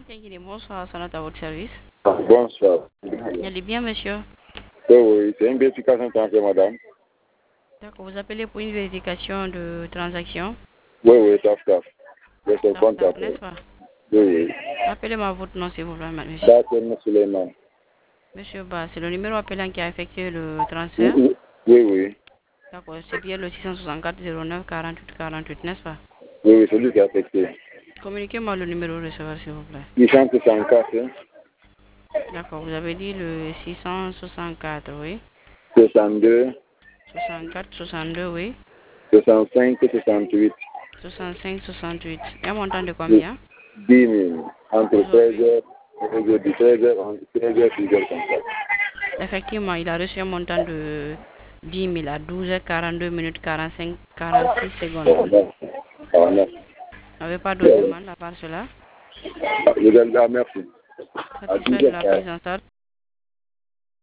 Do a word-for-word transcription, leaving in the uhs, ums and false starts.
Tiens, bonsoir, sonate à votre service. Bonsoir. Allez bien, monsieur. Oui, oui, c'est une vérification de madame. D'accord, vous appelez pour une vérification de transaction. Oui, oui, taf, taf. Je te Taf, compte taf, après. n'est-ce pas? Oui, oui. Appelez-moi votre nom, s'il vous plaît, monsieur. Bassem Suleiman. Monsieur Ba, c'est le numéro appelant qui a effectué le Oui, transfert. oui, oui, oui. D'accord, c'est bien le six cent soixante-quatre zéro neuf quarante-huit quarante-huit, n'est-ce pas? Oui, oui, c'est lui qui a affecté. Communiquez-moi le numéro de receveur, s'il vous plaît. six cent soixante-quatre, D'accord, vous avez dit le six cent soixante-quatre, oui. soixante-deux, soixante-quatre, soixante-deux, oui. soixante-cinq, soixante-huit. soixante-cinq, soixante-huit. Et un montant de dix combien? mille. Entre treize Aujourd'hui. heures, aujourd'hui, treize heures, treize heures, six heures comme ça. Effectivement, il a reçu un montant de dix mille à douze heures quarante-deux minutes quarante-cinq, quarante-six secondes. Ah, merci. Vous n'avez pas d'autres demandes à part cela? Je vous dis, ah, merci. À Satisfait dix de la heures. prise en charge.